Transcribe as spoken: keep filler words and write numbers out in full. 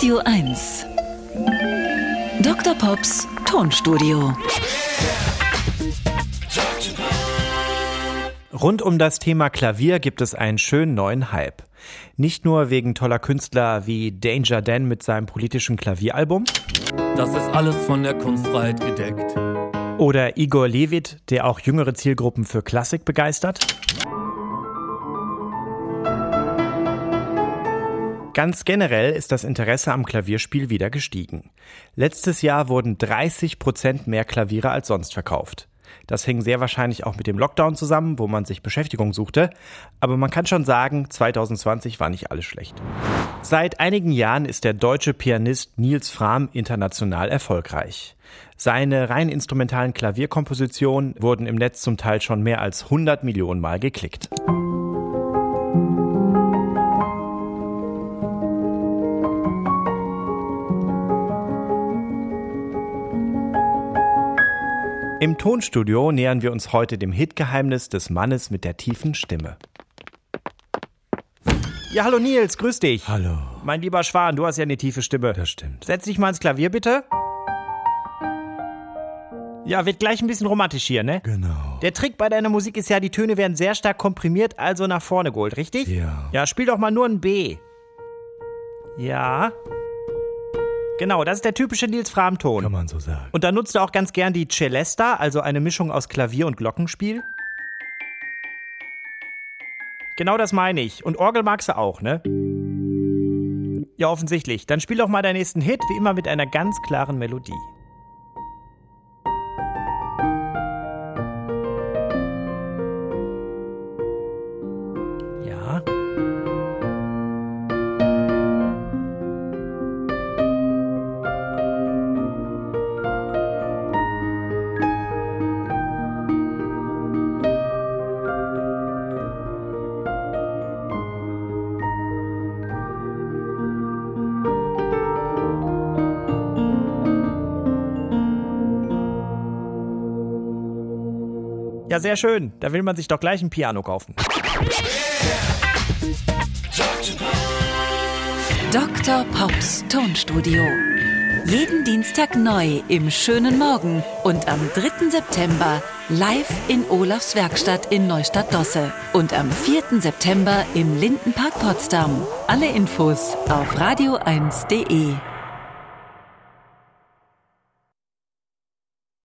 Radio eins. Doktor Pops Tonstudio. Rund um das Thema Klavier gibt es einen schönen neuen Hype. Nicht nur wegen toller Künstler wie Danger Dan mit seinem politischen Klavieralbum. Das ist alles von der Kunstfreiheit gedeckt. Oder Igor Levit, der auch jüngere Zielgruppen für Klassik begeistert. Ganz generell ist das Interesse am Klavierspiel wieder gestiegen. Letztes Jahr wurden dreißig Prozent mehr Klaviere als sonst verkauft. Das hing sehr wahrscheinlich auch mit dem Lockdown zusammen, wo man sich Beschäftigung suchte. Aber man kann schon sagen, zwanzig zwanzig war nicht alles schlecht. Seit einigen Jahren ist der deutsche Pianist Nils Frahm international erfolgreich. Seine rein instrumentalen Klavierkompositionen wurden im Netz zum Teil schon mehr als hundert Millionen Mal geklickt. Im Tonstudio nähern wir uns heute dem Hitgeheimnis des Mannes mit der tiefen Stimme. Ja, hallo Nils, grüß dich. Hallo. Mein lieber Schwan, du hast ja eine tiefe Stimme. Das stimmt. Setz dich mal ins Klavier, bitte. Ja, wird gleich ein bisschen romantisch hier, ne? Genau. Der Trick bei deiner Musik ist ja, die Töne werden sehr stark komprimiert, also nach vorne geholt, richtig? Ja. Ja, spiel doch mal nur ein B. Ja. Genau, das ist der typische Nils Frahm-Ton. Kann man so sagen. Und da nutzt du auch ganz gern die Celesta, also eine Mischung aus Klavier und Glockenspiel. Genau das meine ich. Und Orgel magst du auch, ne? Ja, offensichtlich. Dann spiel doch mal deinen nächsten Hit, wie immer mit einer ganz klaren Melodie. Ja. Ja, sehr schön. Da will man sich doch gleich ein Piano kaufen. Doktor Pops Tonstudio. Jeden Dienstag neu im schönen Morgen und am dritten September live in Olafs Werkstatt in Neustadt-Dosse und am vierten September im Lindenpark Potsdam. Alle Infos auf radio eins punkt de.